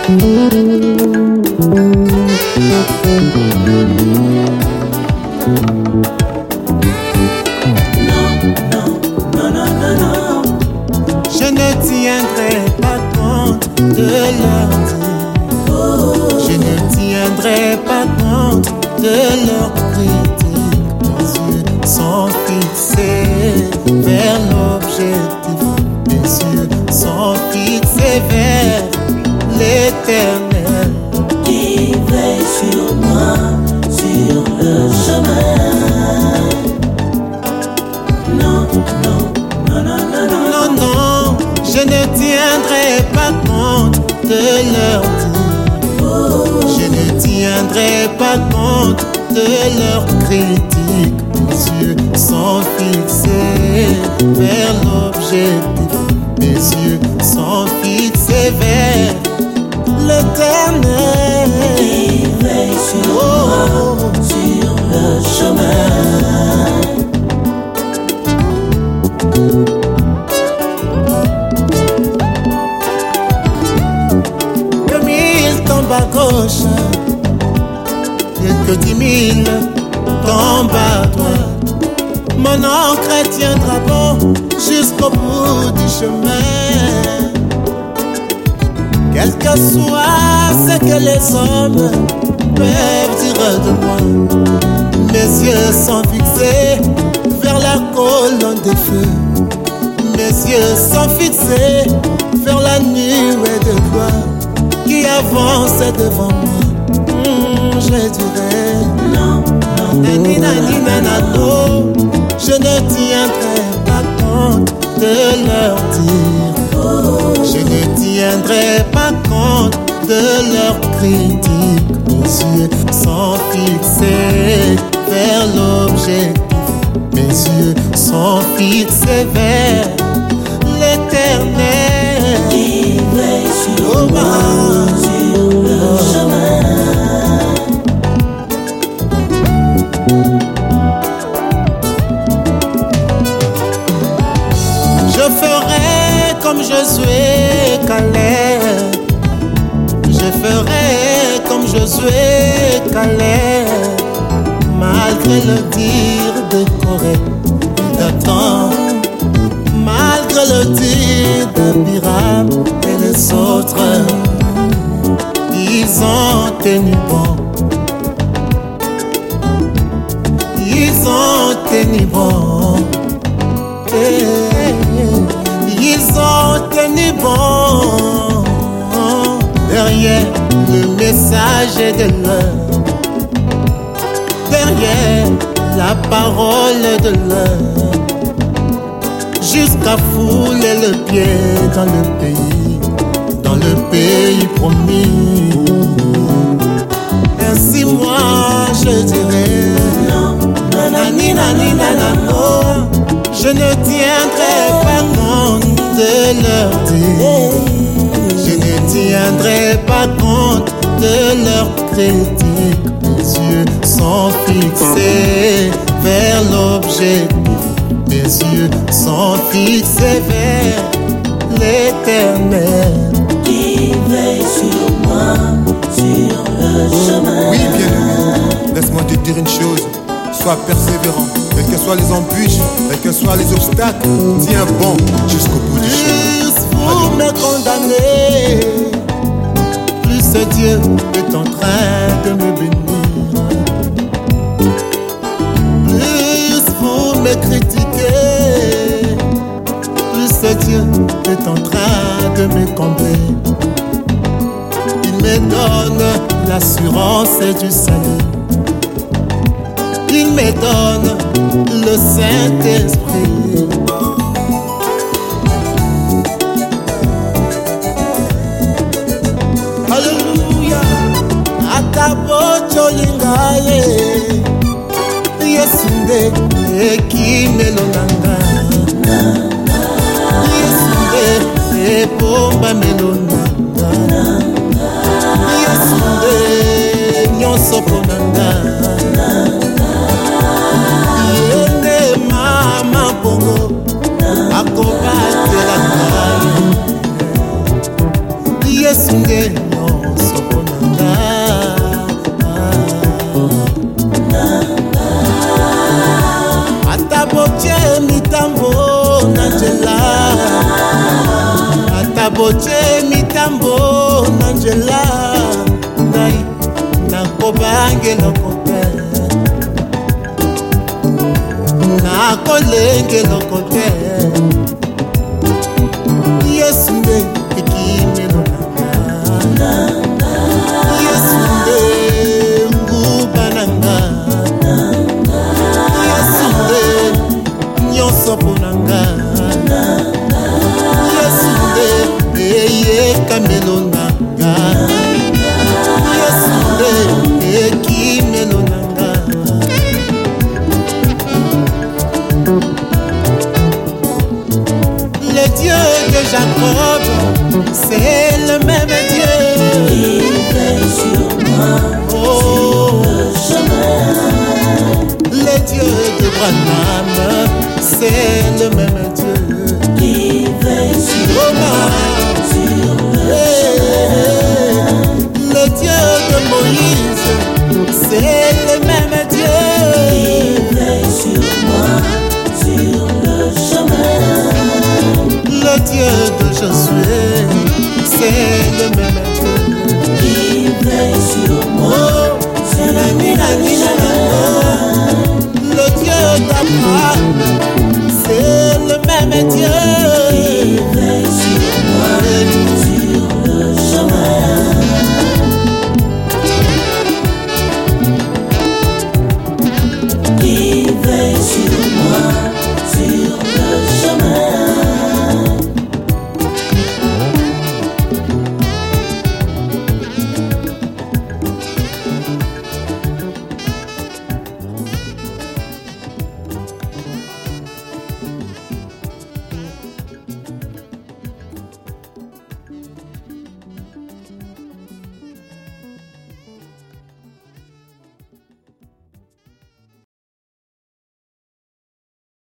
Je ne tiendrai pas compte de leur dire. Je ne tiendrai pas compte de leur critique. Mes yeux sont fixés vers l'objectif. Mes yeux sont fixés vers l'Éternel qui veille sur moi, sur le chemin. Non, non, non, non, non, non, non, non, je ne tiendrai pas compte de leur dire. Je ne tiendrai pas compte de leur critique. Mes yeux sont fixés vers l'objectif. Mes yeux sont fixés vers l'Éternel qui veille sur moi, sur le chemin. Que 1000 tombent à gauche et que 10 000 tombent à droite, mon ancre tiendra bon jusqu'au bout du chemin. Quel que soit ce que les hommes peuvent dire de moi, mes yeux sont fixés vers la colonne de feu. Mes yeux sont fixés vers la nuée de gloire qui avance devant moi. Je dirais non, non, nani nani nanano. Je ne tiendrai pas compte de leur dire. Je ne tiendrai pas compte de leur critique. Mes yeux sont fixés vers l'objectif. Mes yeux sont fixés vers l'Éternel qui veille sur moi, sur le chemin. Je ferai comme Josué Caleb. Je ferai comme Josué Caleb. Malgré le dire de Corée et d'Adam, malgré le dire d'Abiram et les autres, ils ont tenu bon. Ils ont tenu bon. Ils ont tenu bon derrière le message de l'heure, derrière la parole de l'heure, jusqu'à fouler le pied dans le pays promis. Ainsi moi je dirais Non, nanani nani nanano. Je ne tiendrai pas compte de leur dire. Je ne tiendrai pas compte de leur critique. Mes yeux sont fixés vers l'objectif. Mes yeux sont fixés vers l'Éternel qui veille sur moi, sur le chemin. Oui, bien-aimé, laisse-moi te dire une chose. Sois persévérant, quelles que soient les embûches, quels que soient les obstacles, tiens bon jusqu'au bout du chemin. Plus vous me condamnez, plus Dieu est en train de me bénir. Plus vous me critiquez, plus Dieu est en train de me combler. Il me donne l'assurance du salut. Il me donne le Saint-Esprit. Alléluia. Atabocho lingaye Yesu nde ekimelonanga. Yesu nde epomba melonanga. Yesu nde nyonso ponanga. Yende mama bongo akobatela ngai. Yesu nde nabote mitambo na nzela ngai nakobangeloko te nakolengeloko te Yesu nde ekimelo nanga Yesu nde nguba nanga Yesu nde nyonso mpo nanga Yesu nde eyekamelo nanga Yesu nde ekimelo nanga Le Dieu de Jacob, c'est le même Dieu. Il veille sur moi, sur le chemin. Le Dieu de Branham, c'est le même Dieu. Il veille sur moi, sur le chemin. Le Dieu de Moïse, c'est le même Dieu. Il veille sur moi, sur le chemin. Le Dieu de Josué, c'est le même Dieu. Il veille sur moi, sur le chemin. Le Dieu d'Abraham, c'est le même Dieu.